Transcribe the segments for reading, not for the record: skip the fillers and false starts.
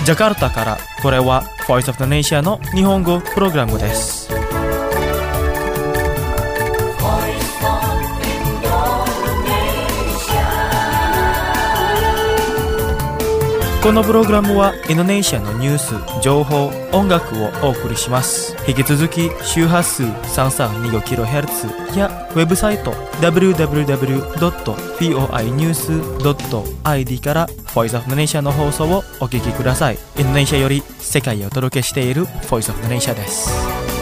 ジャカルタからこれは Voice of the Nation の日本語プログラムです。このプログラムはインドネシアのニュース、情報、音楽をお送りします。引き続き周波数 332kHz やウェブサイト www.voinews.id から Voice of the Nation の放送をお聞きください。インドネシアより世界をお届けしている Voice of the Nation です。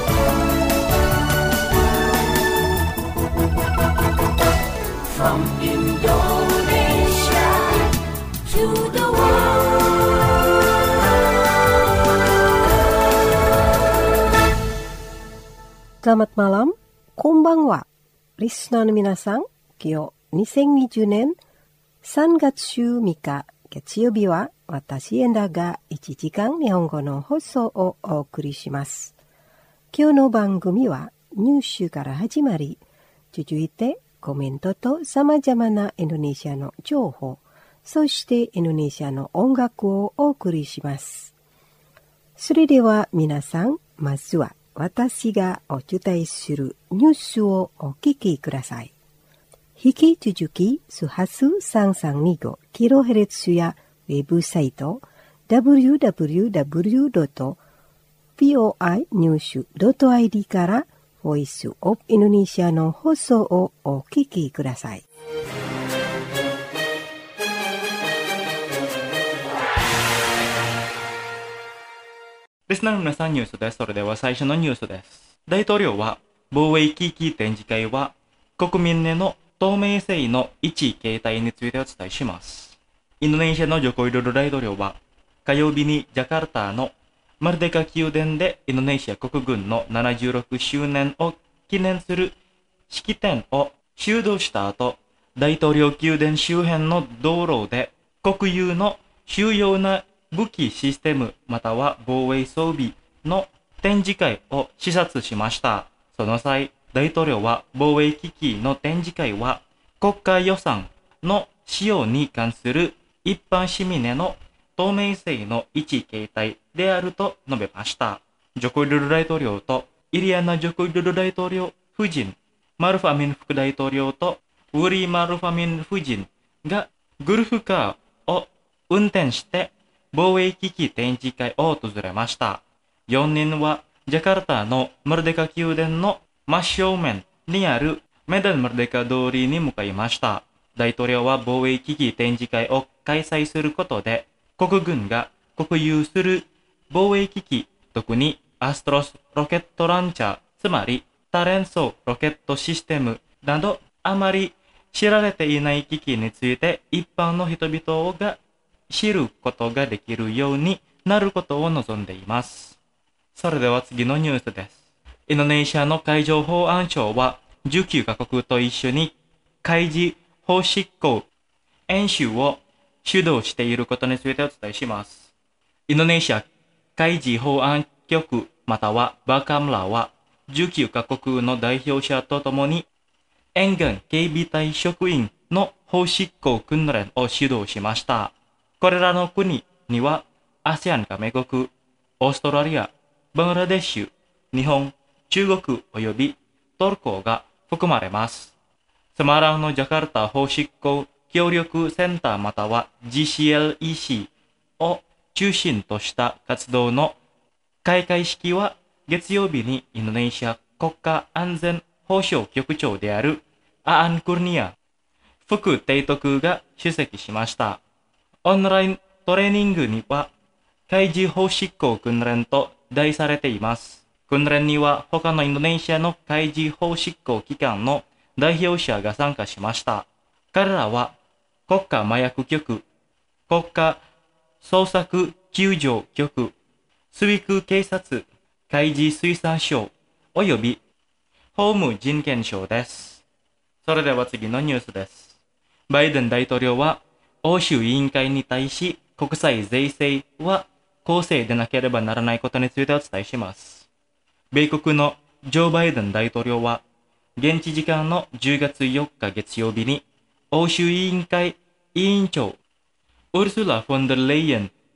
From Indonesia to the Selamat malam, konbanwa. Listenerの皆さん、今日2020年3月3日月曜日は私エンダが1時間日本語の放送をお送りします。今日の番組はニュースから始まり、続いてコメントと様々なインドネシアの情報、そしてインドネシアの音楽をお送りします。それでは皆さん、まずは私がお伝えするニュースをお聞きください。引き続き、周波数 332kHz やウェブサイト www.voinews.id からVoice of Indonesia の放送をお聞きください。 リスナーの皆さんニュースです。それでは最初のニュースです。大統領は防衛機器展示会は国民への透明性の一形態についてお伝えします。インドネシアのジョコウィドド大統領は火曜日にジャカルタのマルデカ宮殿でインドネシア国軍の76周年を記念する式典を主導した後、大統領宮殿周辺の道路で国有の主要な武器システムまたは防衛装備の展示会を視察しました。その際、大統領は防衛機器の展示会は国家予算の使用に関する一般市民への透明性の一形態であると述べました。ジョコウィドド大統領とイリアナ・ジョコウィドド大統領夫人、マルフ・アミン副大統領とウリ・マルフ・アミン夫人がグルフカーを運転して防衛機器展示会を訪れました。4人はジャカルタのマルデカ宮殿の真正面にあるメダンマルデカ通りに向かいました。大統領は防衛機器展示会を開催することで、国軍が国有する防衛機器、特にアストロスロケットランチャー、つまり多連装ロケットシステムなどあまり知られていない機器について一般の人々が知ることができるようになることを望んでいます。それでは次のニュースです。インドネシアの海上保安庁は19カ国と一緒に海事法執行演習を主導していることについてお伝えします。インドネシア海事保安局またはバカムラは19カ国の代表者とともに沿岸警備隊職員の法執行訓練を主導しました。これらの国には ASEAN 加盟国、オーストラリア、バングラデシュ、日本、中国及びトルコが含まれます。セマランのジャカルタ法執行協力センターまたは GCLEC を中心とした活動の開会式は月曜日にインドネシア国家安全保障局長であるアーン・クルニア副提督が出席しました。オンライントレーニングには海事法執行訓練と題されています。訓練には他のインドネシアの海事法執行機関の代表者が参加しました。彼らは国家麻薬局、国家捜索救助局、水空警察、海事水産省および法務人権省です。それでは次のニュースです。バイデン大統領は欧州委員会に対し国際税制は公正でなければならないことについてお伝えします。米国のジョー・バイデン大統領は現地時間の10月4日月曜日に欧州委員会委員長ウルスラ・フォンデルレイエン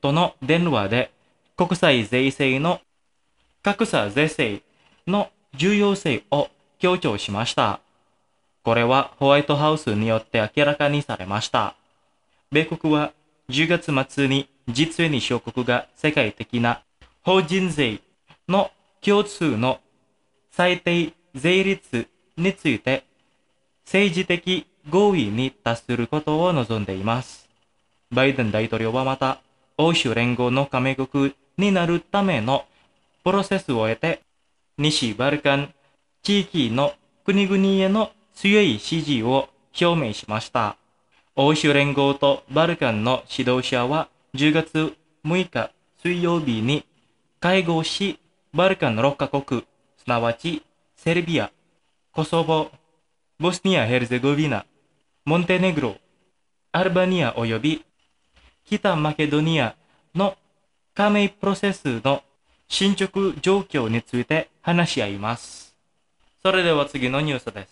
との電話で国際税制の格差是正の重要性を強調しました。これはホワイトハウスによって明らかにされました。米国は10月末にG20諸国が世界的な法人税の共通の最低税率について政治的合意に達することを望んでいます。バイデン大統領はまた、欧州連合の加盟国になるためのプロセスを経て、西バルカン地域の国々への強い支持を表明しました。欧州連合とバルカンの指導者は10月6日水曜日に会合し、バルカン6カ国、すなわちセルビア、コソボ、ボスニア・ヘルゼゴビナ、モンテネグロ、アルバニア及び北マケドニアの加盟プロセスの進捗状況について話し合います。それでは次のニュースです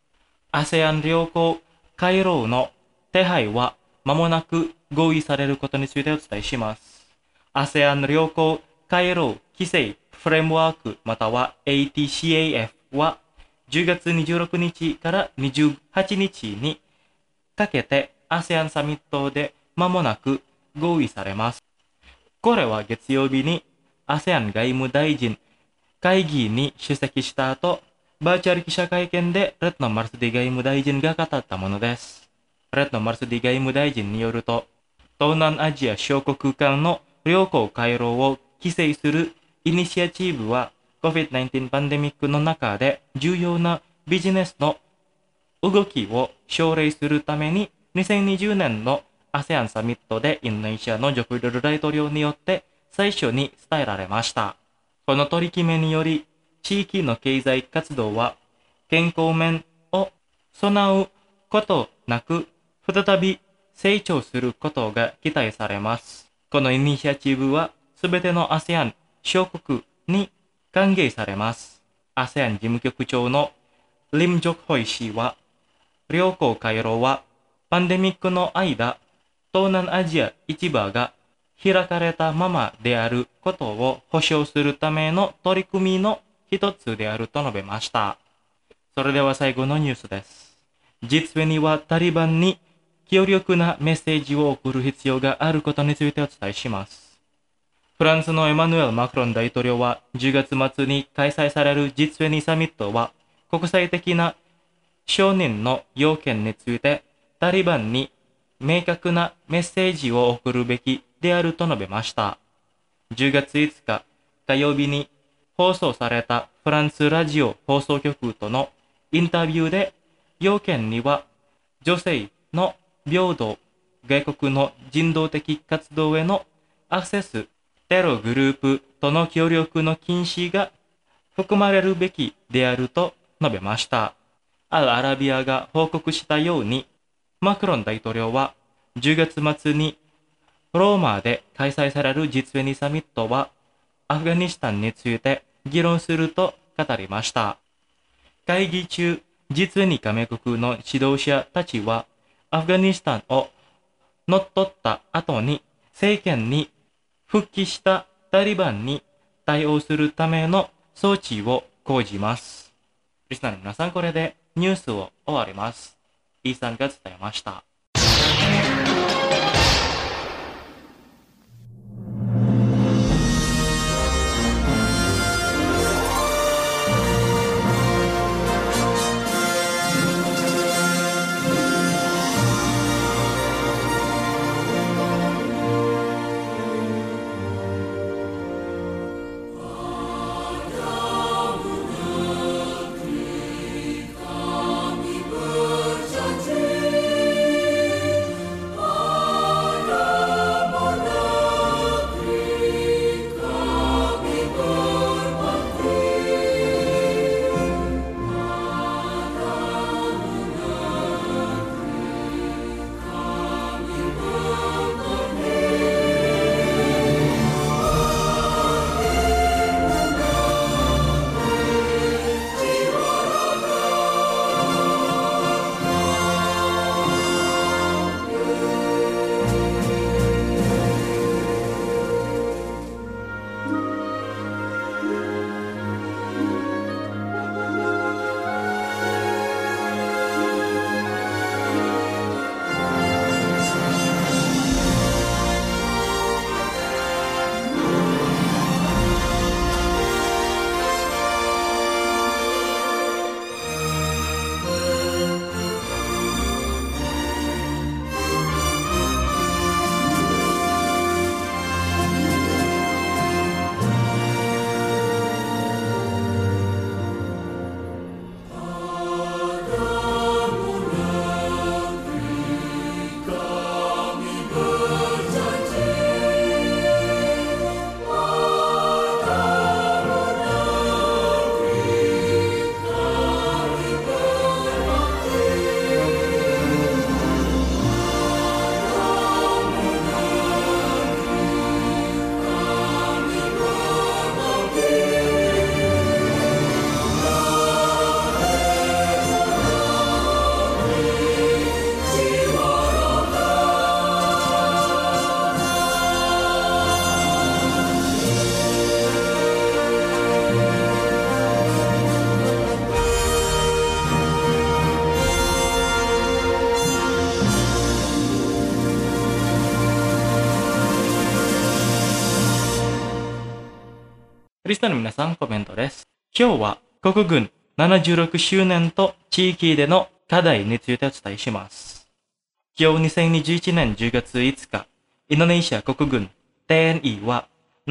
。ASEAN 良好回廊の手配は間もなく合意されることについてお伝えします。ASEAN 良好回廊規制フレームワークまたは ATCAF は10月26日から28日にかけて ASEAN サミットで間もなく合意されます。これは月曜日に ASEAN 外務大臣会議に出席した後、バーチャル記者会見でレッドノ・マルスディ外務大臣が語ったものです。レッドノ・マルスディ外務大臣によると、東南アジア諸国間の良好回廊を規制するイニシアチブは COVID-19 パンデミックの中で重要なビジネスの動きを奨励するために2020年の ASEAN サミットでインドネシアのジョコウィドド大統領によって最初に伝えられました。この取り決めにより地域の経済活動は健康面を備うことなく再び成長することが期待されます。このイニシアチブはすべての ASEAN 諸国に歓迎されます。ASEAN 事務局長のリム・ジョクホイ氏は、良好回廊はパンデミックの間、東南アジア市場が開かれたままであることを保証するための取り組みの一つであると述べました。それでは最後のニュースです。G20はタリバンに強力なメッセージを送る必要があることについてお伝えします。フランスのエマヌエル・マクロン大統領は10月末に開催される G20 サミットは国際的な承認の要件についてタリバンに明確なメッセージを送るべきであると述べました。10月5日火曜日に放送されたフランスラジオ放送局とのインタビューで要件には女性の平等、外国の人道的活動へのアクセス、テログループとの協力の禁止が含まれるべきであると述べました。アル・アラビアが報告したように、マクロン大統領は10月末にローマで開催されるG20サミットはアフガニスタンについて議論すると語りました。会議中、G20加盟国の指導者たちはアフガニスタンを乗っ取った後に政権に復帰したタリバンに対応するための措置を講じます。リスナーの皆さん、これでニュースを終わります。イーさんが伝えました。 リスナーの皆さん、コメントです。今日は国軍76周年と地域での課題についてお伝えします。今日2021年10月5日、インドネシア国軍 TNI は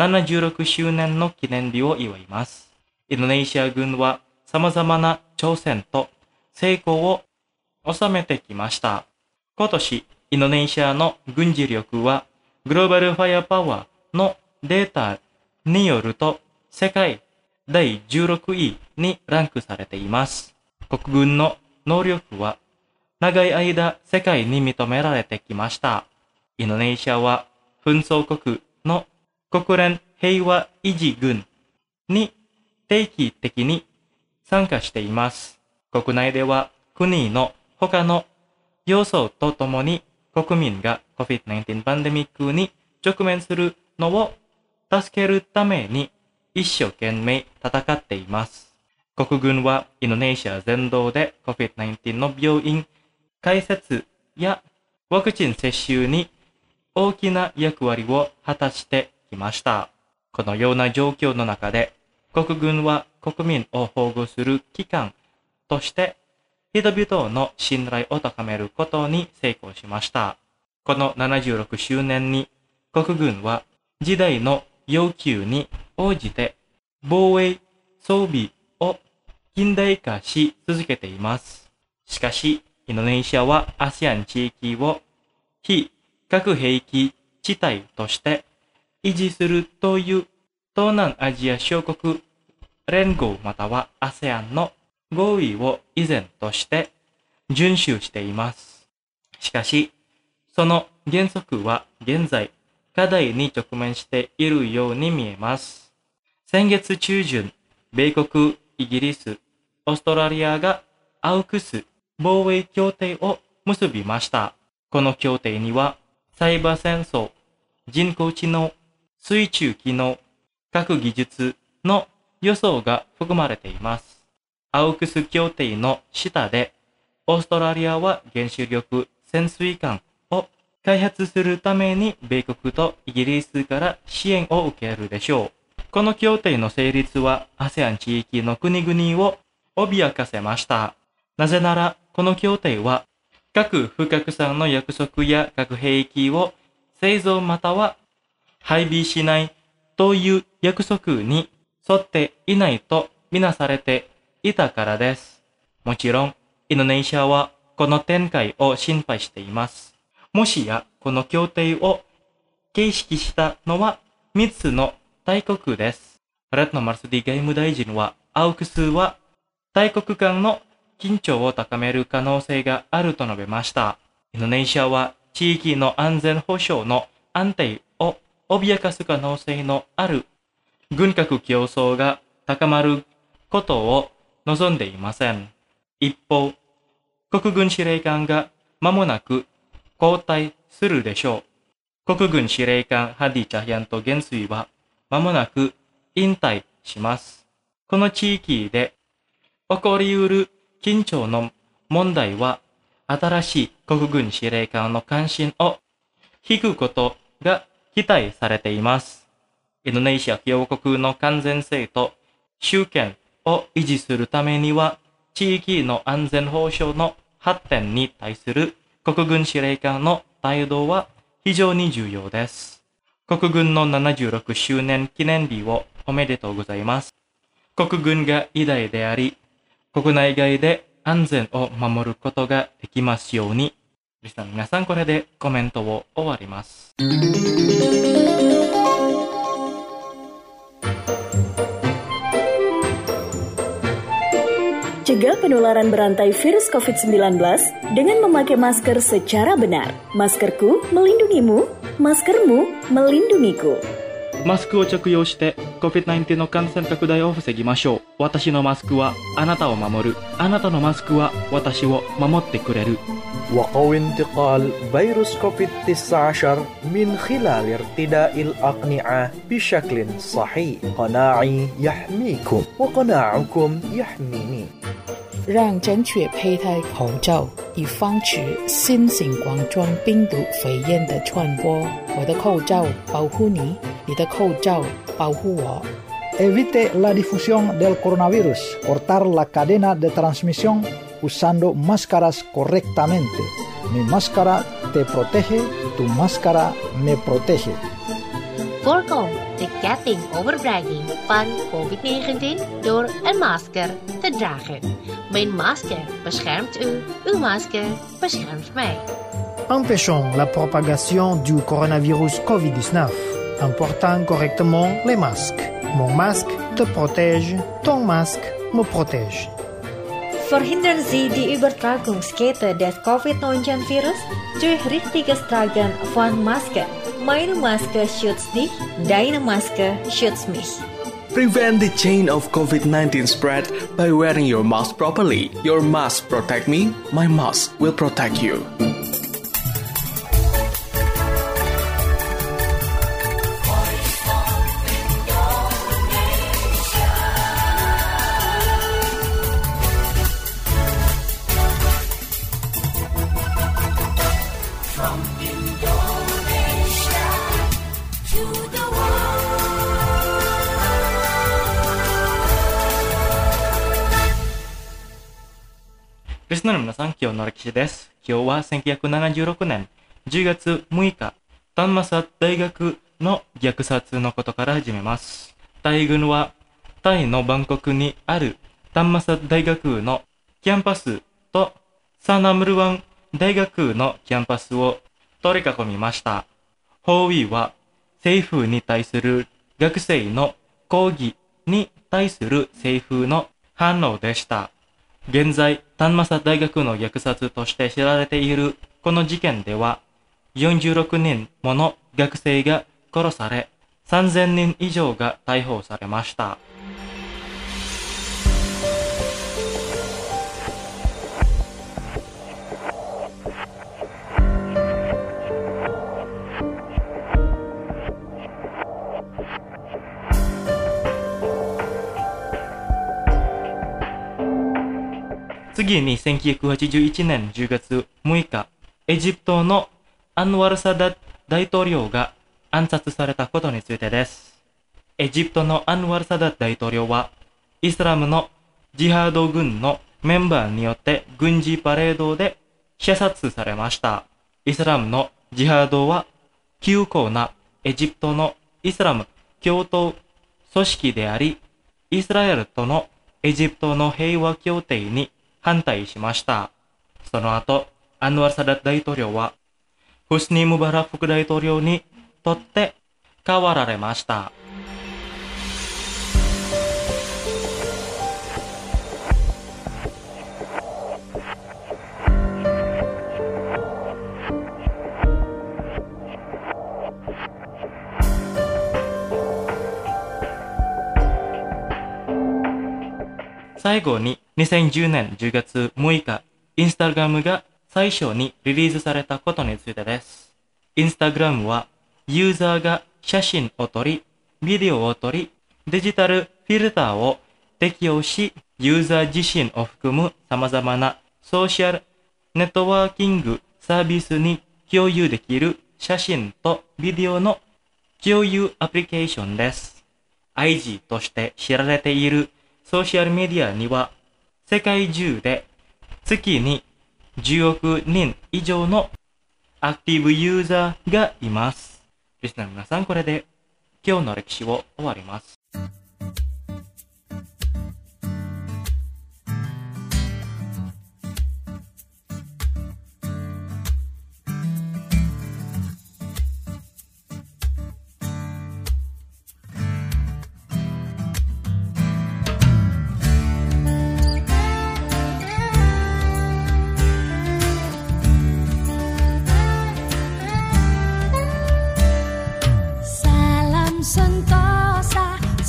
76周年の記念日を祝います。インドネシア軍は様々な挑戦と成功を収めてきました。今年、インドネシアの軍事力はグローバルファイアパワーのデータによると世界第16位にランクされています。国軍の能力は長い間世界に認められてきました。インドネシアは紛争国の国連平和維持軍に定期的に参加しています。国内では国の他の要素とともに国民が COVID-19 パンデミックに直面するのを助けるために一生懸命戦っています。国軍はインドネシア全土で COVID-19 の病院開設やワクチン接種に大きな役割を果たしてきました。このような状況の中で国軍は国民を保護する機関として人々の信頼を高めることに成功しました。この76周年に国軍は時代の要求に応じて防衛装備を近代化し続けています。しかし、インドネシアは ASEAN 地域を非核兵器地帯として維持するという東南アジア諸国連合または ASEAN の合意を依然として遵守しています。しかし、その原則は現在課題に直面しているように見えます。先月中旬、米国、イギリス、オーストラリアがAUKUS防衛協定を結びました。この協定には、サイバー戦争、人工知能、水中機能、核技術の要素が含まれています。AUKUS協定の下で、オーストラリアは原子力潜水艦を開発するために米国とイギリスから支援を受けるでしょう。この協定の成立は ASEAN 地域の国々を脅かせました。なぜなら、この協定は核不拡散の約束や核兵器を製造または配備しないという約束に沿っていないとみなされていたからです。もちろん、インドネシアはこの展開を心配しています。もしやこの協定を形式したのは3つの大国です。Retno Marsudi外務大臣は、AUKUSは大国間の緊張を高める可能性があると述べました。インドネシアは地域の安全保障の安定を脅かす可能性のある軍拡競争が高まることを望んでいません。一方、国軍司令官が間もなく交代するでしょう。国軍司令官ハディ・チャヒヤント元帥は間もなく引退します。この地域で起こりうる緊張の問題は、新しい国軍司令官の関心を引くことが期待されています。インドネシア共和国の完全性と主権を維持するためには、地域の安全保障の発展に対する国軍司令官の態度は非常に重要です。国軍の76周年記念日をおめでとうございます。国軍が偉大であり、国内外で安全を守ることができますように。リスナーの皆さん、これでコメントを終わります。 Cegah penularan berantai virus COVID-19 dengan memakai masker secara benar. Maskerku melindungimu, maskermu melindungiku. マスクを着用して COVID-19 の感染拡大を防ぎましょう。私のマスクはあなたを守る。あなたのマスクは私を守ってくれる。 وقوي انتقال فيروس كوفيد-19 من خلال ارتداء الأقنعة بشكل صحيح. قناعي يحميكم وقناعكم يحميني. 让正确佩戴口罩，以防止新型冠状病毒肺炎的传播。我的口罩保护你，你的口罩保护我。 Evite la difusión del coronavirus. Cortar la cadena de transmisión usando máscaras correctamente. Mi máscara te protege, tu máscara me protege. Voorkom de ketting overbrenging van COVID-19 door een masker te dragen. Mijn masker beschermt u, uw masker beschermt mij. Empêchons la propagation du coronavirus COVID-19 en portant correctement les masques. Mon masque te protège, ton masque me protège. Verhindern Sie die Übertragungskette des Covid-19-Virus durch richtiges Tragen von Masken. Meine Maske schützt dich, deine Maske schützt mich. Prevent the chain of COVID-19 spread by wearing your mask properly. Your mask protect me, my mask will protect you. リスナーの皆さん、今日の歴史です。今日は1976年10月6日、タンマサ大学の虐殺のことから始めます。タイ軍はタイのバンコクにあるタンマサ大学のキャンパスとサナムルワン大学のキャンパスを取り囲みました。包囲は政府に対する学生の抗議に対する政府の反応でした。現在、タンマサ大学の虐殺として知られているこの事件では、46人もの学生が殺され、3000人以上が逮捕されました。次に1981年10月6日、エジプトのアンワル・サダット大統領が暗殺されたことについてです。エジプトのアンワル・サダット大統領は、イスラムのジハード軍のメンバーによって軍事パレードで射殺されました。イスラムのジハードは、急高なエジプトのイスラム共闘組織であり、イスラエルとのエジプトの平和協定に反対しました。その後、アンワル・サダット大統領は、ホスニー・ムバラク副大統領にとって変わられました。最後に2010年10月6日、インスタグラムが最初にリリースされたことについてです。インスタグラムはユーザーが写真を撮り、ビデオを撮り、デジタルフィルターを適用し、ユーザー自身を含む様々なソーシャルネットワーキングサービスに共有できる写真とビデオの共有アプリケーションです。IG として知られているソーシャルメディアには世界中で月に10億人以上のアクティブユーザーがいます。リスナーの皆さん、これで今日の歴史を終わります。 Sentosa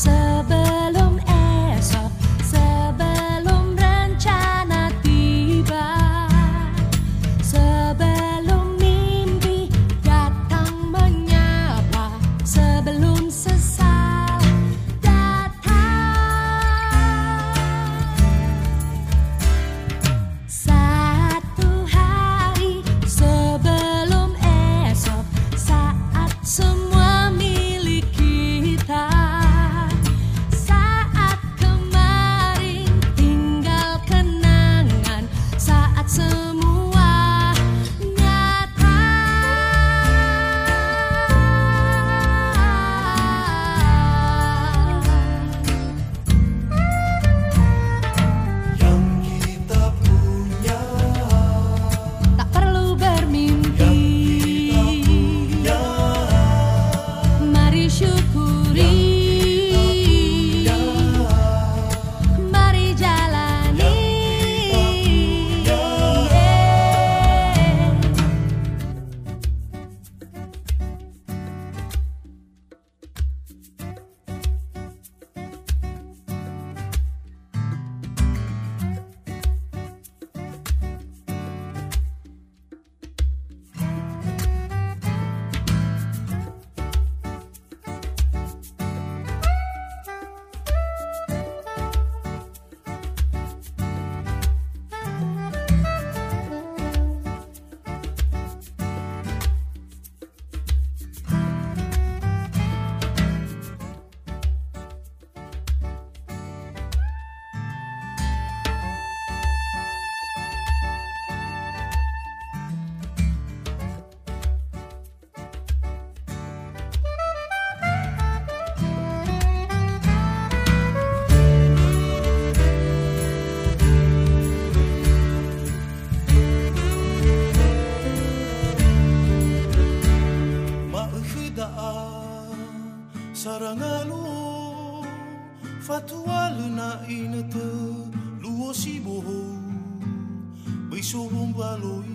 Bisohong baloi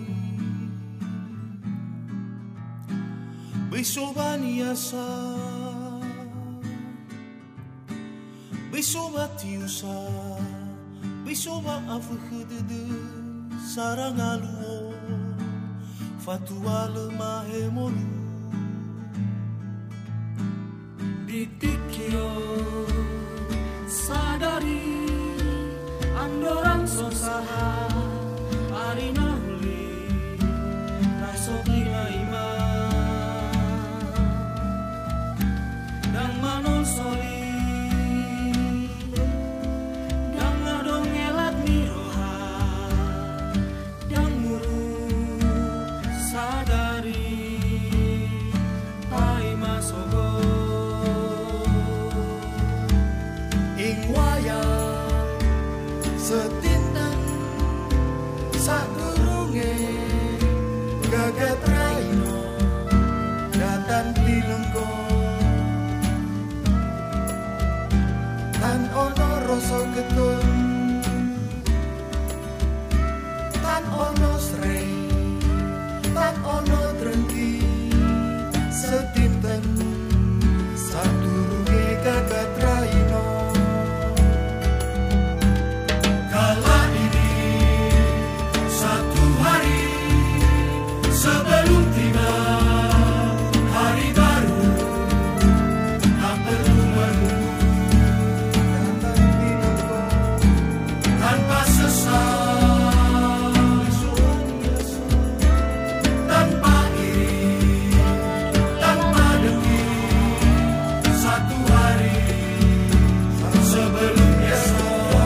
Bisobaniasa Bisobatiusa Bisoba afukhudede Sarangaluo Fatuale mahemolu Ditikio Sadari Andorang sosaha Arina huli Nasokina ima Dang manon soli Dang ngadong ngelat miroha Dang muru Sadari Pai masogo Ing wayang Setindan Sadurunge gagat raino datan tilenggo tan ono rasa getun tan ono srei tan ono drengki setinten sadurunge gagat raino kala ini satu hari sebelum tiba hari baru tak perlu menunggu tanpa sesal tanpa iri tanpa dengki satu hari sebelum esok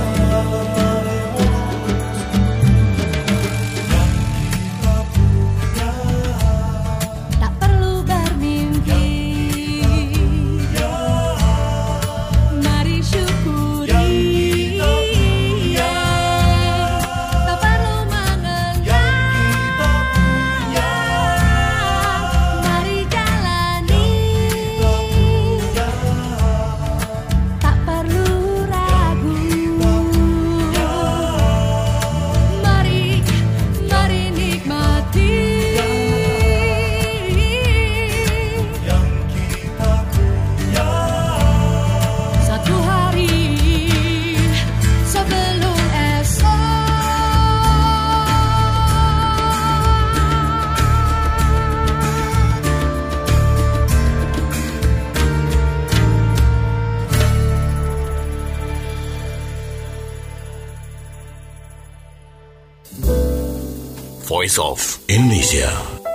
Voice of Indonesia.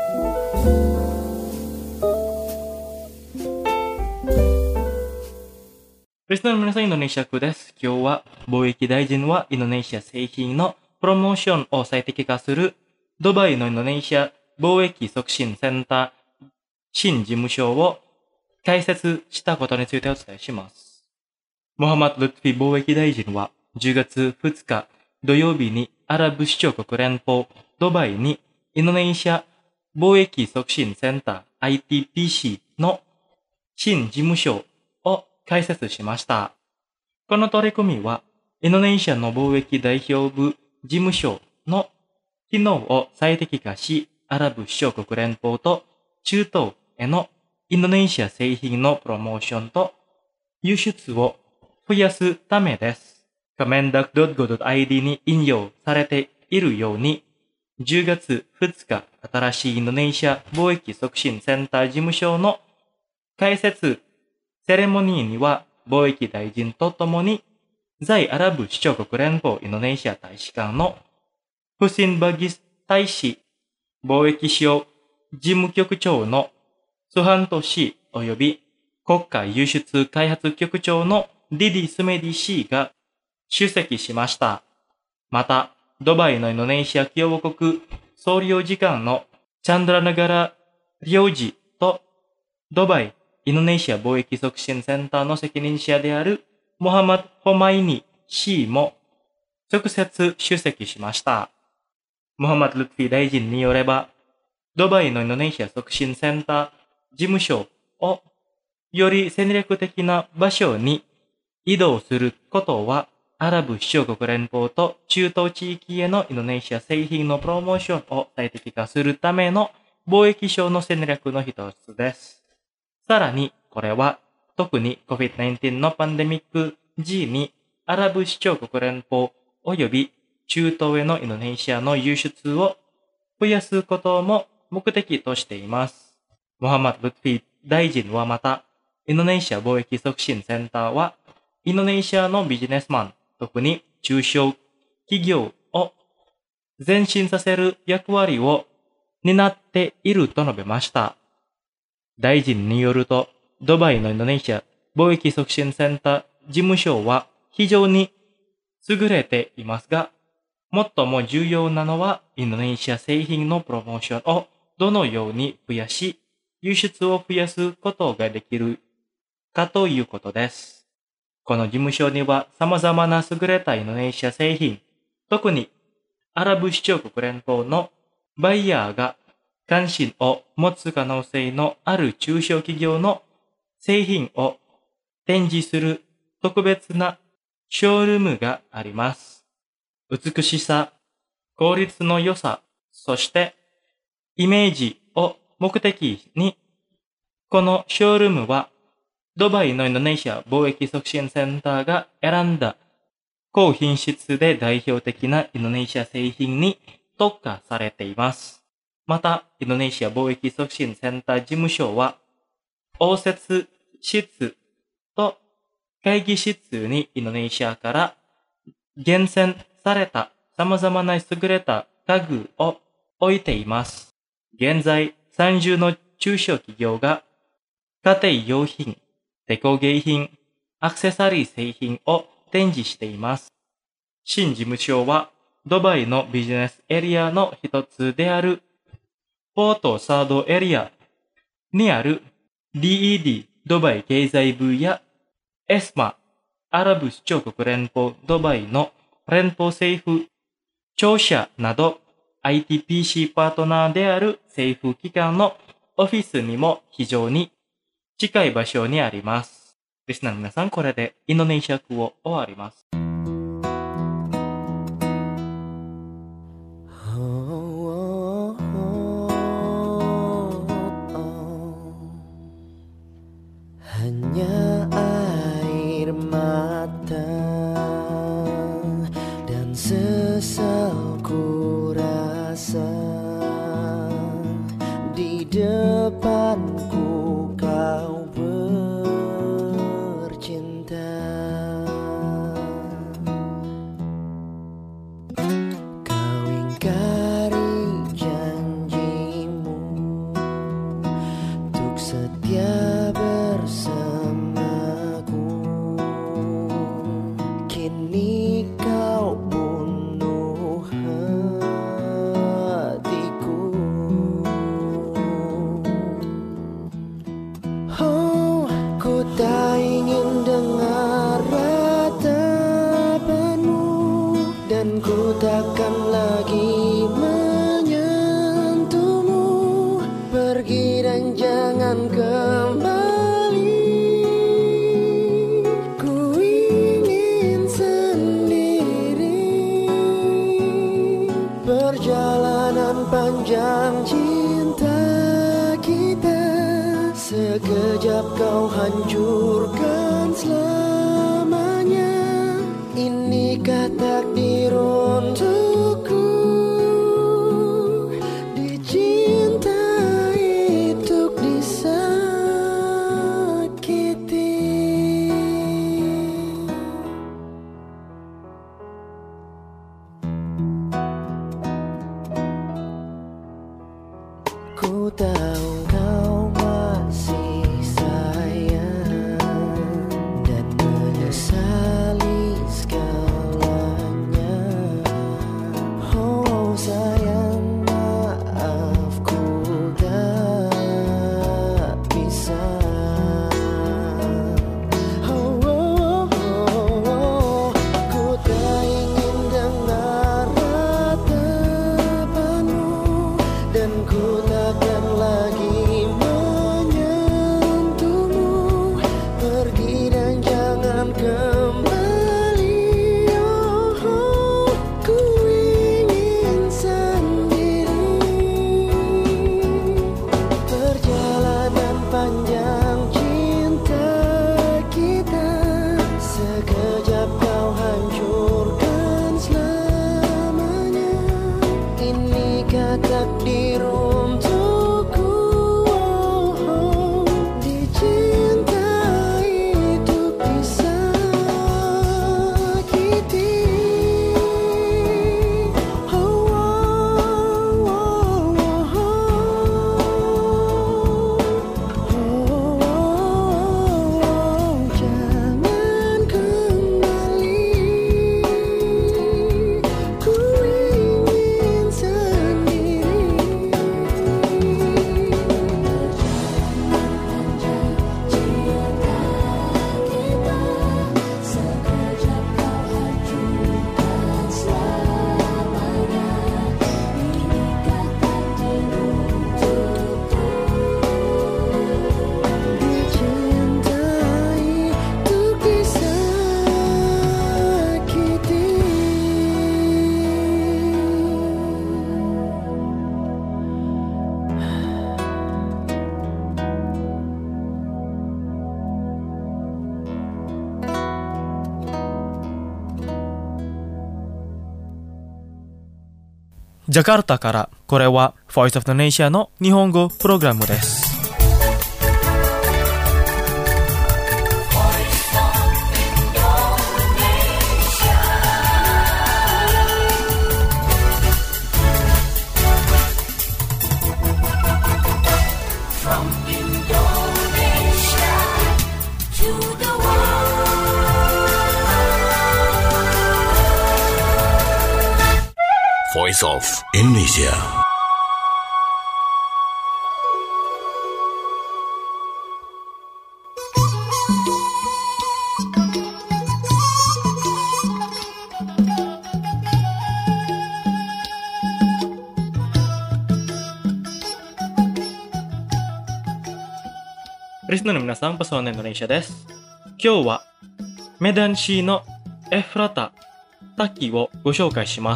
Listener の皆さん、インドネシア区です。今日は貿易大臣はインドネシア製品のプロモーションを最適化するドバイのインドネシア貿易促進センター新事務所を開設したことについてお伝えします。モハマッド・ルトフィ貿易大臣は10月2日土曜日にアラブ首長国連邦ドバイにインドネシア貿易促進センター ITPC の新事務所を開設しました。この取り組みはインドネシアの貿易代表部事務所の機能を最適化し、アラブ首長国連邦と中東へのインドネシア製品のプロモーションと輸出を増やすためです。Kemendak.go.id に引用されているように、10月2日、新しいインドネシア貿易促進センター事務所の開設セレモニーには、貿易大臣とともに、在アラブ首長国連邦インドネシア大使館のフシンバギス大使、貿易省事務局長のスハント氏及び国家輸出開発局長のディディ・スメディ氏が出席しました。また、ドバイのインドネシア共和国総領事館のチャンドラナガラ領事とドバイインドネシア貿易促進センターの責任者であるモハマド・ホマイニ氏も直接出席しました。モハマド・ルトフィ大臣によれば、ドバイのインドネシア促進センター事務所をより戦略的な場所に移動することはアラブ首長国連邦と中東地域へのインドネシア製品のプロモーションを最適化するための貿易商の戦略の一つです。さらに、これは特に COVID-19 のパンデミック時にアラブ首長国連邦及び中東へのインドネシアの輸出を増やすことも目的としています。モハマド・ルトフィ大臣はまた、インドネシア貿易促進センターは、インドネシアのビジネスマン、特に中小企業を前進させる役割を担っていると述べました。大臣によると、ドバイのインドネシア貿易促進センター事務所は非常に優れていますが、最も重要なのはインドネシア製品のプロモーションをどのように増やし、輸出を増やすことができるかということです。この事務所には様々な優れたインドネシア製品、特にアラブ首長国連邦のバイヤーが関心を持つ可能性のある中小企業の製品を展示する特別なショールームがあります。美しさ、効率の良さ、そしてイメージを目的に、このショールームはドバイのインドネシア貿易促進センターが選んだ高品質で代表的なインドネシア製品に特化されています。また、インドネシア貿易促進センター事務所は、応接室と会議室にインドネシアから厳選された様々な優れた家具を置いています。現在、30の中小企業が家庭用品、デコ芸品、アクセサリー製品を展示しています。新事務所はドバイのビジネスエリアの一つであるポートサードエリアにある DED ドバイ経済部やエスマアラブ首長国連邦ドバイの連邦政府庁舎など ITPC パートナーである政府機関のオフィスにも非常に近い場所にあります。リスナーの皆さん、これでインドネシア語を終わります。 Hanya air mata dan sesal ku rasa di depanku kau bercinta. Kau ingkari janjimu untuk setia bersamaku. Kini kau bunuh hatiku. Oh, ku tak ingin dengar ratapanmu, dan ku takkan lagi menyentuhmu. Pergi dan jangan kembali. Ku ingin sendiri. Perjalanan panjang cinta kita, sekejap kau hancurkan selamanya. Inikah takdir untukku dicintai untuk disakiti. Ku tahu kau masih sayang dan menyesali segalanya. Oh sayang, maaf ku tak bisa. Oh, oh, oh, oh. Ku tak ingin dengar ratapanmu, dan ku takkan lagi takdir untukku. Dicintai untuk disakiti. Jangan kembali, ku ingin sendiri. Sekejap kau hancurkan selamanya. Inikah takdir untukku? Dicintai untuk disakiti. Jakarta からこれは Voice of Indonesia の日本語プログラムです。 From Indonesia to the world. Voice of Indonesia. Listenerの皆さん、パソコンのインドネシアです。今日はメダン市のエフラタ滝をご紹介します。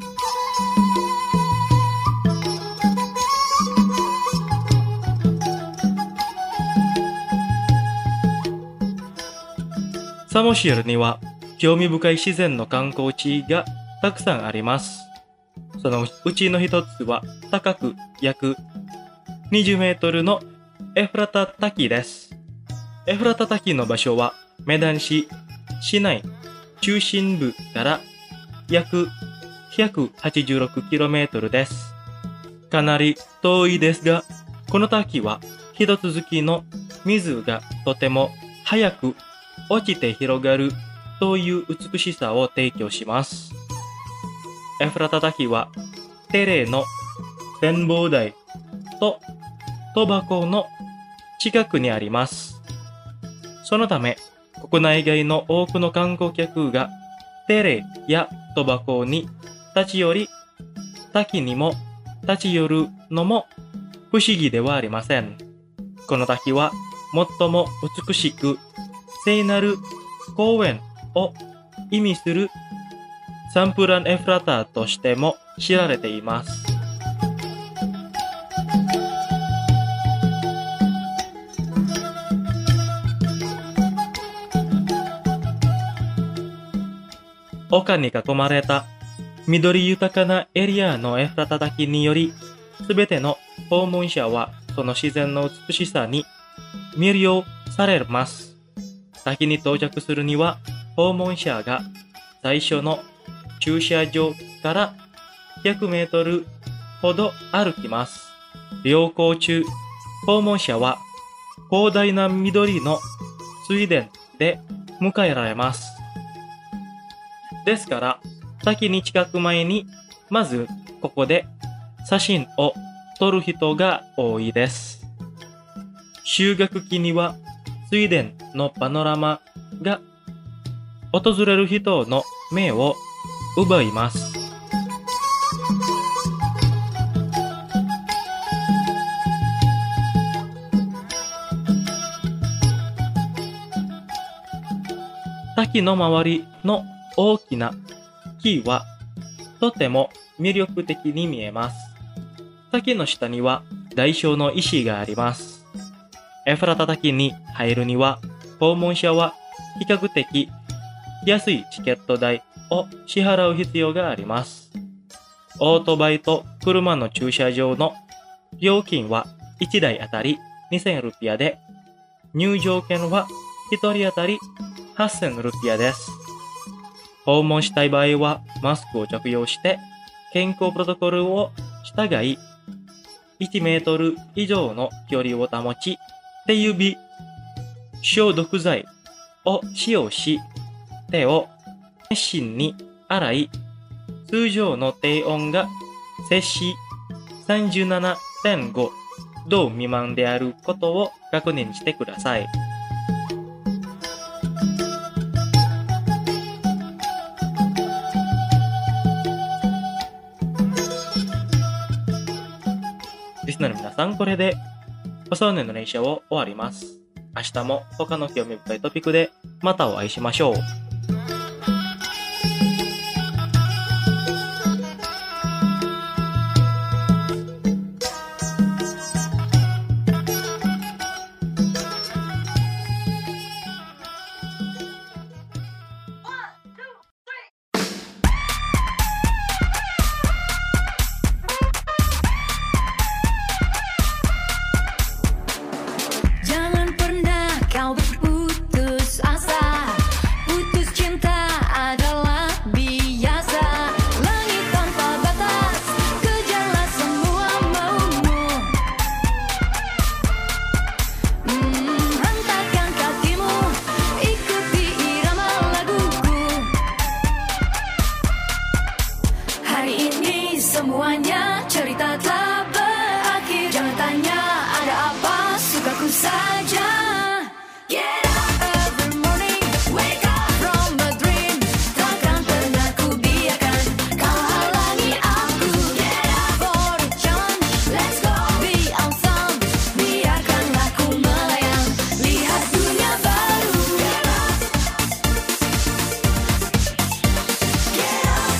サモシエルには興味深い自然の観光地がたくさんあります。そのうちの一つは高く約20メートルのエフラタ滝です。エフラタ滝の場所はメダン市市内中心部から約 186km です。かなり遠いですが、この滝は一続きの水がとても早く落ちて広がるという美しさを提供します。エフラタ滝はテレの展望台と賭場港の近くにあります。そのため、国内外の多くの観光客がテレや賭場港に立ち寄り、滝にも立ち寄るのも不思議ではありません。この滝は最も美しく聖なる公園を意味するサンプランエフラタとしても知られています。丘に囲まれた緑豊かなエリアのエフラタ滝により、すべての訪問者はその自然の美しさに魅了されます。滝に到着するには、訪問者が最初の駐車場から100メートルほど歩きます。旅行中、訪問者は広大な緑の水田で迎えられます。ですから、滝に近く前に、まずここで写真を撮る人が多いです。収穫期には水田のパノラマが訪れる人の目を奪います。滝の周りの大きな木はとても魅力的に見えます。滝の下には大小の石があります。エフラタ滝に入るには訪問者は比較的安いチケット代を支払う必要があります。 オートバイと車の駐車場の料金は1台あたり2000ルピアで、入場券は1人あたり8000ルピアです。訪問したい場合はマスクを着用して健康プロトコルを従い、1メートル以上の距離を保ち、手指消毒剤を使用し、手を熱心に洗い、通常の低温が摂氏 37.5 度未満であることを確認してください。リスナーの皆さん、これで放送のインドネシアを終わります。明日も他の興味深いトピックでまたお会いしましょう。 Jangan pernah kau berputus asa. Putus cinta adalah biasa. Langit tanpa batas, kejarlah semua maumu. Hentakkan kakimu, ikuti irama laguku. Hari ini semuanya cerita telah berakhir. Jangan tanya ada apa, sukaku saja. Get up every morning, wake up from a dream. Takkan pernah ku biarkan kau halangi aku. Get up for a chance, let's go be awesome. Biarkanlah ku melayang, lihat dunia baru. Get up, get up.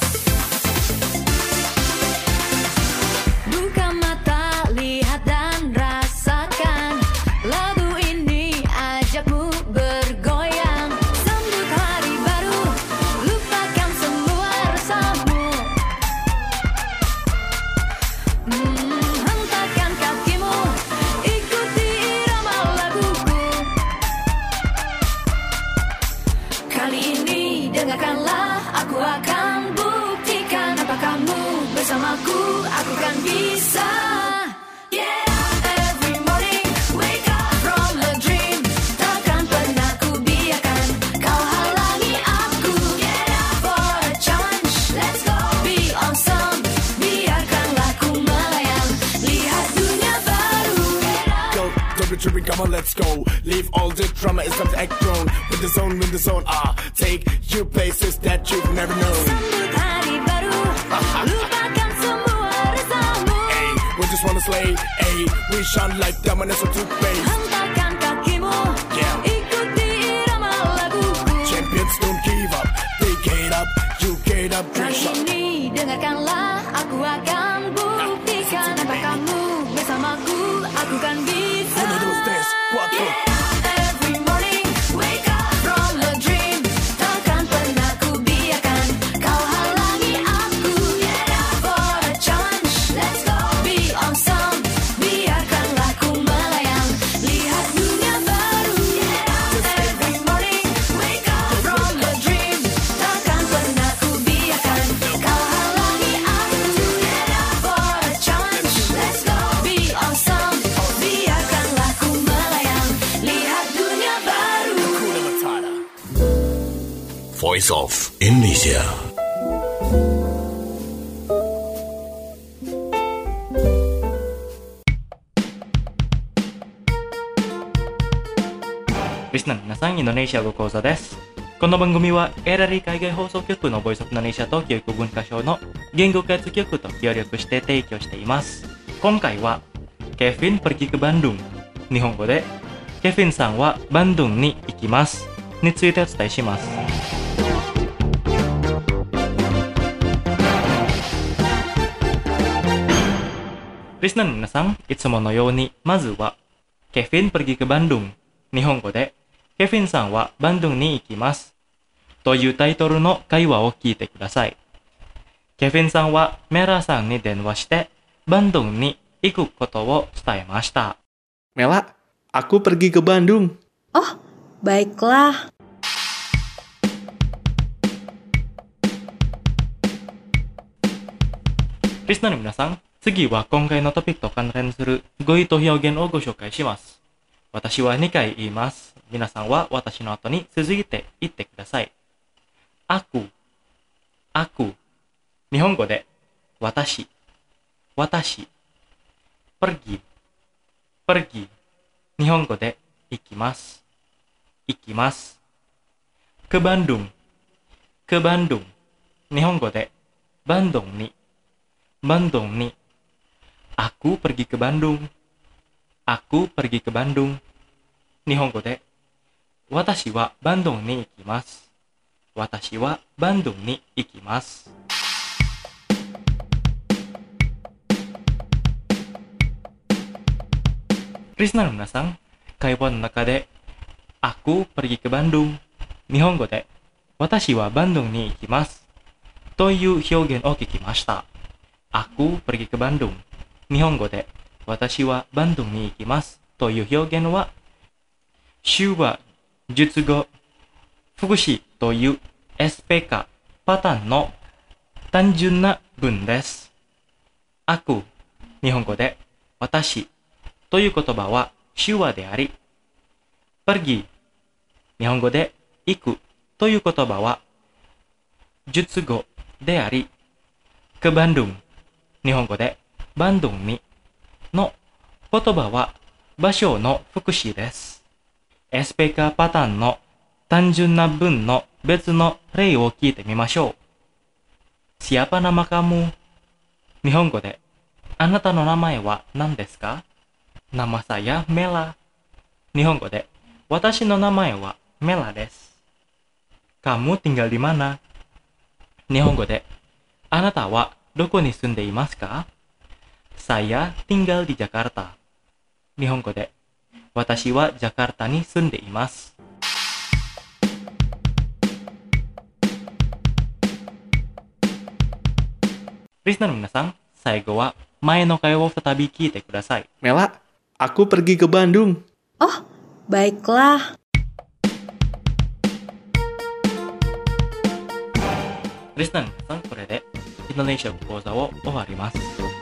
Buka mata, lihat dan rasakan. Lagu ini ajakmu bergoyang. Sambut hari baru, lupakan semua rasamu. Hentakkan kakimu, ikuti irama laguku. Kali ini dengarkanlah, aku akan buktikan apa kamu bersamaku, aku kan bisa. Get up every morning, wake up from a dream. Takkan pernah ku biarkan kau halangi aku. Get up for a chance, let's go be awesome. Biarkanlah ku melayang, lihat dunia baru. Get up. Go, don't be tripping, come on, let's go. Leave all the drama, it's time to act grown. With the zone, take you places that you've never known. Sambut hari baru, lupakan semua rasamu. Hey, we just wanna slay, hey, we shine like diamond as a toothpaste. Hentakkan kakimu, Yeah, ikuti irama laguku. champions don't give up, they get up, you get up, Kali dress up. ini dengarkanlah, aku akan buktikan apa kamu bersamaku, aku kan bisa. Uno, dos, tres, cuatro. Get up every morning, wake up from a dream. Takkan pernah ku biarkan kau halangi aku. Get up for a chance, let's go be awesome. Biarkanlah ku melayang, lihat dunia baru. Get up every morning, wake up from a dream. Takkan pernah ku biarkan kau halangi aku. Get up for a chance, let's go be awesome. Biarkanlah ku melayang, lihat dunia baru. Hakuna Matata. Voice of Indonesia. Listener の皆さん、インドネシア語講座です。この番組は LRI 海外放送局のボイスオブインドネシアと教育文化省の言語開発局と協力して提供しています。今回は Kevin pergi ke Bandung、日本語で Kevin さんはバンドンに行きますについてお伝えします。リスナーの皆さん、いつものようにまずは Kevin pergi ke Bandung、日本語でケフィンさんはバンドンに行きますというタイトルの会話を聞いてください。 ケビンさんはメラさんに電話してバンドンに行くことを伝えました。 Mela, aku pergi ke Bandung. Oh, baiklah. リスナーの皆さん、次は今回のトピックと関連する語彙と表現をご紹介します。私は2回言います。皆さんは私の後に続いて言ってください。aku、日本語で私、pergi、日本語で行きます、ke Bandung、日本語でバンドンに、aku pergi ke Bandung、日本語で私はバンドンに行きます、リスナーの皆さん、会話の中で aku pergi ke Bandung、日本語で私はバンドンに行きますという表現を聞きました。aku pergi ke Bandung、日本語で私はバンドンに行きますという表現は手話、述語、副詞という SPK パターンの単純な文です。aku、日本語で私という言葉は手話であり、pergi、日本語で行くという言葉は述語であり、ke Bandung、日本語でバンドンにの言葉は場所の副詞です。SPK パターンの単純な文の別の例を聞いてみましょう。Siapa nama kamu？日本語であなたの名前は何ですか？ Nama saya Mela。日本語で私の名前はメラです。Kamu tinggal di mana？日本語であなたはどこに住んでいますか？ Saya tinggal di Jakarta。日本語で私はジャカルタに住んでいます。リスナーの皆さん、最後は前の会話を再び聞いてください。 Mela, aku pergi ke Bandung. Oh, baiklah. リスナーの皆さん、これでインドネシア語講座を終わります。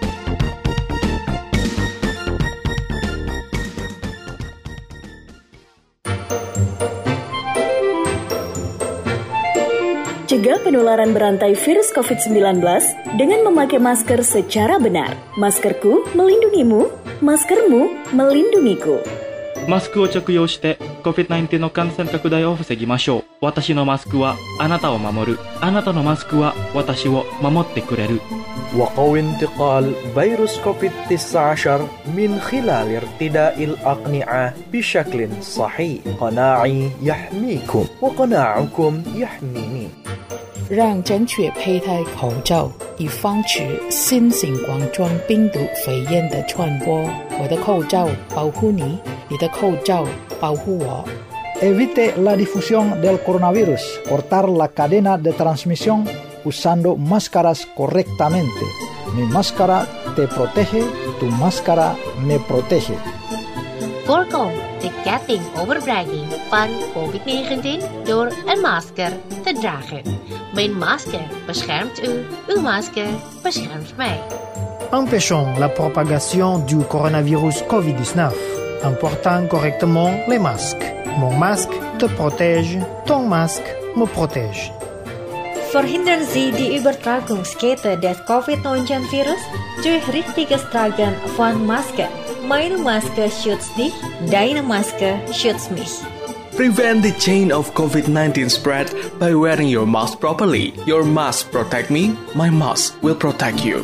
Cegah penularan berantai virus COVID-19 dengan memakai masker secara benar. Maskerku melindungimu, maskermu melindungiku. マスクを着用して COVID-19 の感染拡大を防ぎましょう。私のマスクはあなたを守る。あなたのマスクは私を守ってくれる。 وقوي انتقال فيروس كوفيد-19 من خلال ارتداء الأقنعة بشكل صحيح. قناعي يحميكم وقناعكم يحميني. 让正确佩戴口罩，以防止新型冠状病毒肺炎的传播。我的口罩保护你，你的口罩保护我。 Evite la difusión del coronavirus. Cortar la cadena de transmisión usando máscaras correctamente. Mi máscara te protege, tu máscara me protege. Voorkom de ketting overbrenging van COVID-19 door een masker te dragen. Mijn masker beschermt u, uw masker beschermt mij. Empêchons la propagation du coronavirus Covid-19 en portant correctement les masques. Mon masque te protège, ton masque me protège. Verhindern Sie die Übertragungskette des Covid-19-Virus durch richtiges Tragen von Maske. Meine Maske schützt dich, deine Maske schützt mich. Prevent the chain of COVID-19 spread by wearing your mask properly. Your mask protect me, my mask will protect you.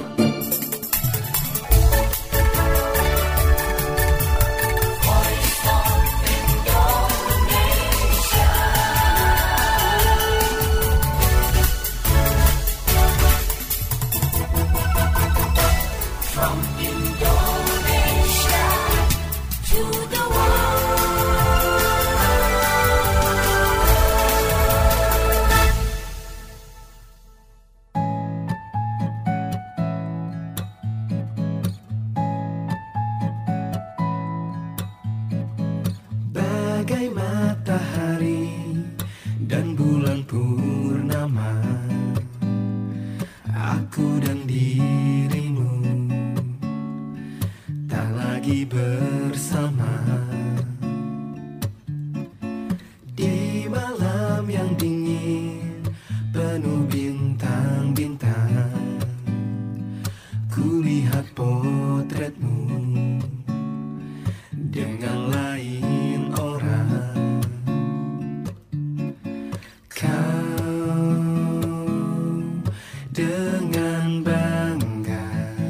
From Indonesia to the world. potretmu dengan lain orang. Kau dengan bangga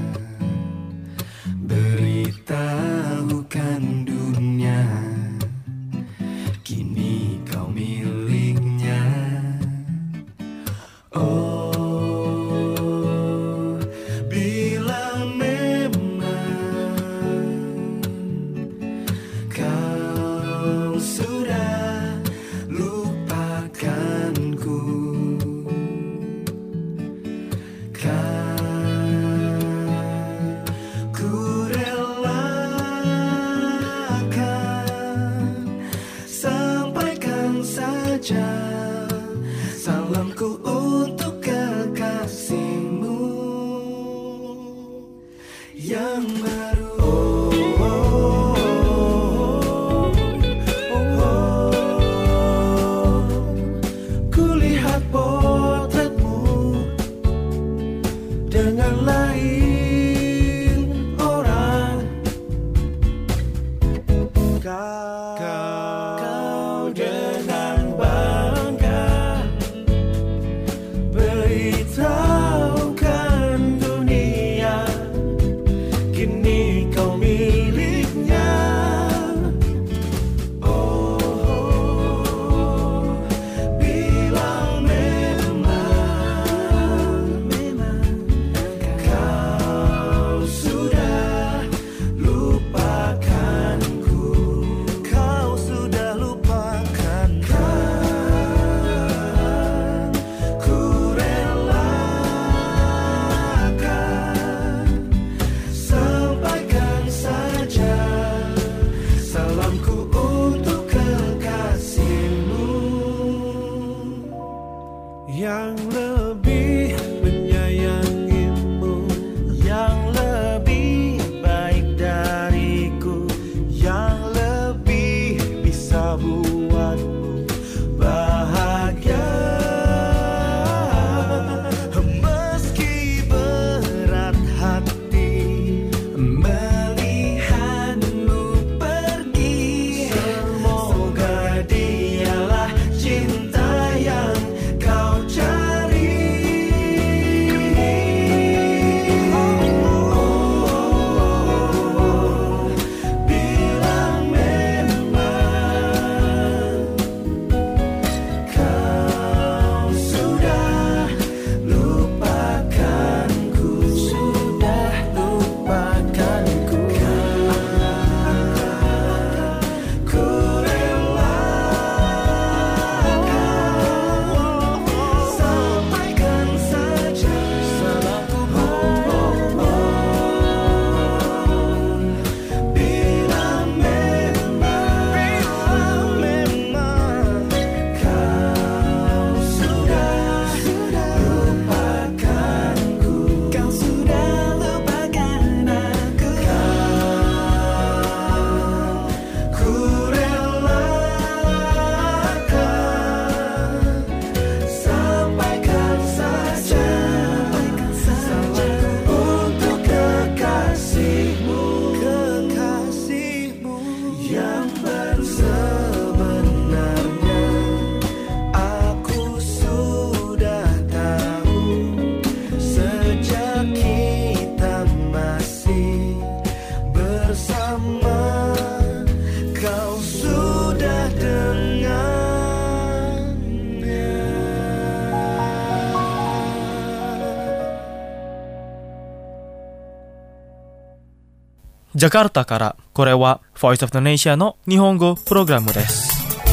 beritahukan dunia, kini kau miliknya. Oh, bila memang kau sudah lupakanku, kan ku relakan, sampaikan saja salamku untuk kekasihmu yang baru. Kulihat potretmu dengan lain orang. Kau dengan bangga beritahukan dunia, kini kau miliknya. Oh, bila memang kau sudah lupakanku, kau sudah lupakanku, ku relakan, sampaikan saja salamku untuk kekasihmu yang lebih menyayangimu, yang lebih baik dariku, yang lebih bisa buatmu bahagia. Meski berat hati melihatmu pergi, semoga dialah cinta yang kau cari. Bila memang kau sudah lupakanku, ku relakan, sampaikan saja salamku. Bila memang kau sudah lupakanku, kau sudah lupakan aku, ku relakan, sampaikan saja salamku untuk kekasihmu yang baru. Sebenarnya aku sudah tahu sejak kita masih bersama, kau sudah dengannya. Jakarta からこれは Voice of the Nation の日本語プログラムです。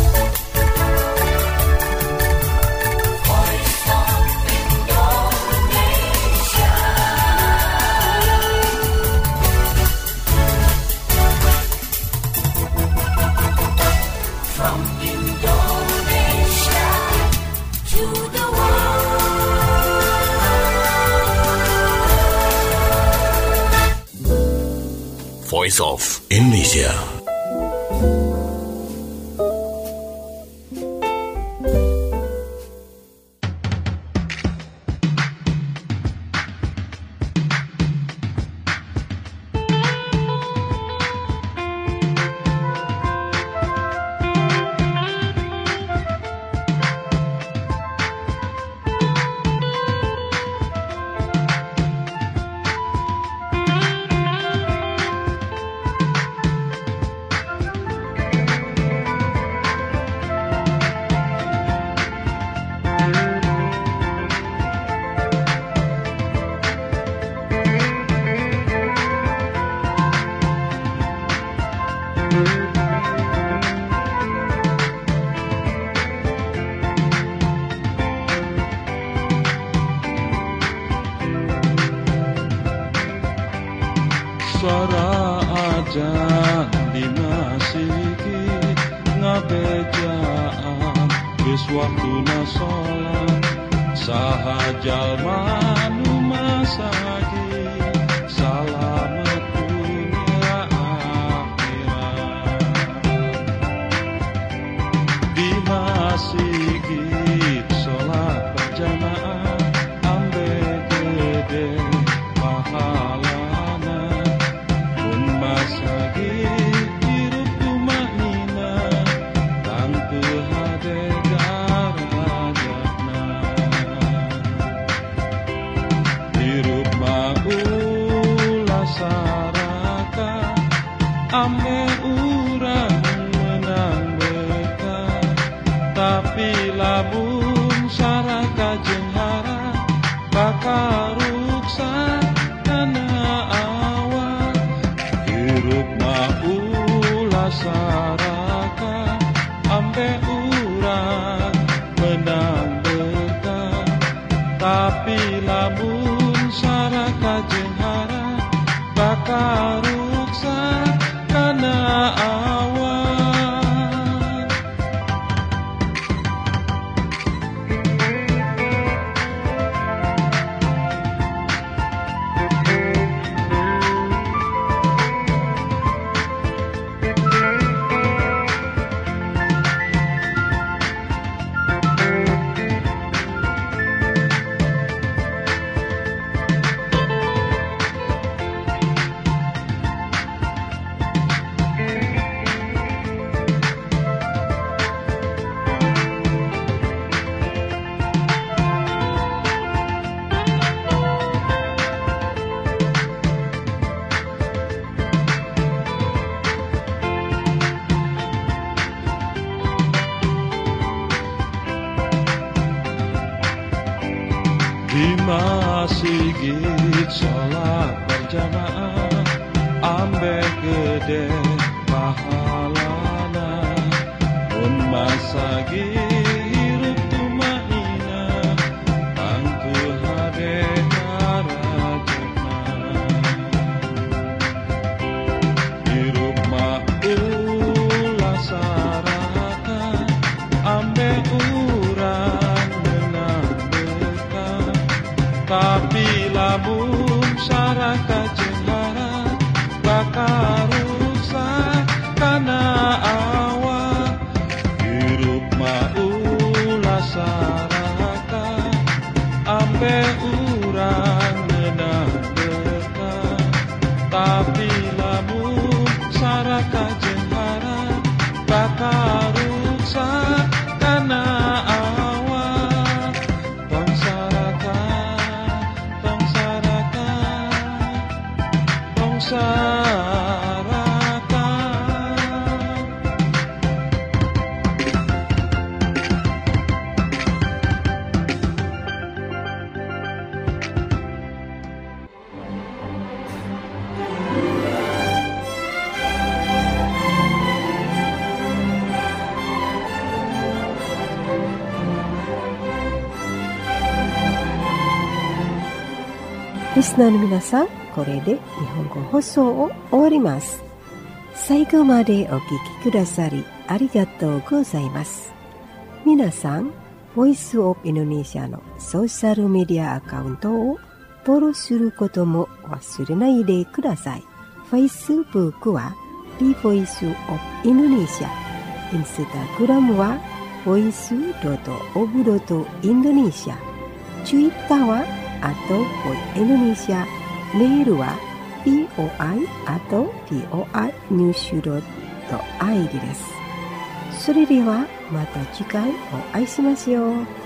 From Indonesia to the world. Voice of Indonesia. suara ajan dimasiki ngabejaan geus waktuna sholat sahajal manu masagi salamet dunia akhirat dimasiki sholat berjamaah ambe gede pahalana pun masagi hirup tumanina tantu hade darajatna hirup maulah saraka ambe urang menang berkah tapi lamun saraka jeung hara bakaruksa kana awak hirup maulah saraka ambe urang menang berkah tapi lamun saraka jeung hara bakaruksa kana awak dimasigit sholat berjamaah ambe gede pahalana pun masagi hirup tumanina tangtu hade darajatna hirup maulah saraka ambe urang menang berkah tapi lamun saraka jeung hara bakarusak kana awak hirup maulah saraka ambe urang menang berkah tapi lamun saraka jeung hara bakarusak kana awak tong saraka Listenerの皆さん、これで日本語放送を終わります。最後までお聞きくださりありがとうございます。皆さん、ボイスオブインドネシアのソーシャルメディアアカウントをフォローすることも忘れないでください。Facebook は The Voice of Indonesia、Instagram は voice.of.indonesia、Twitter は@voindonesia、メールは poi@voinews.id です。それではまた次回お会いしましょう。